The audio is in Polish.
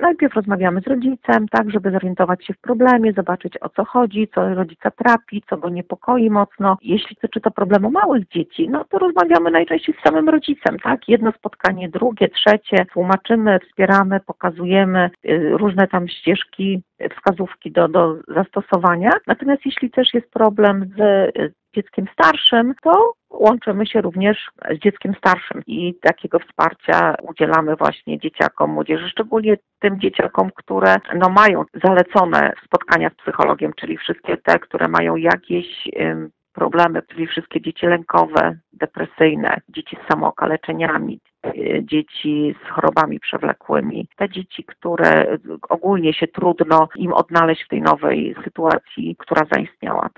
najpierw rozmawiamy z rodzicem, tak, żeby zorientować się w problemie, zobaczyć o co chodzi, co rodzica trapi, co go niepokoi mocno. Jeśli dotyczy to problemu małych dzieci, no to rozmawiamy najczęściej z samym rodzicem, tak, jedno spotkanie, drugie, trzecie, tłumaczymy, wspieramy, pokazujemy różne tam ścieżki, wskazówki do zastosowania. Natomiast jeśli też jest problem z dzieckiem starszym, to łączymy się również z dzieckiem starszym i takiego wsparcia udzielamy właśnie dzieciakom, młodzieży, szczególnie tym dzieciakom, które mają zalecone spotkania z psychologiem, czyli wszystkie te, które mają jakieś problemy, czyli wszystkie dzieci lękowe, depresyjne, dzieci z samookaleczeniami, dzieci z chorobami przewlekłymi, te dzieci, które ogólnie się trudno im odnaleźć w tej nowej sytuacji, która zaistniała.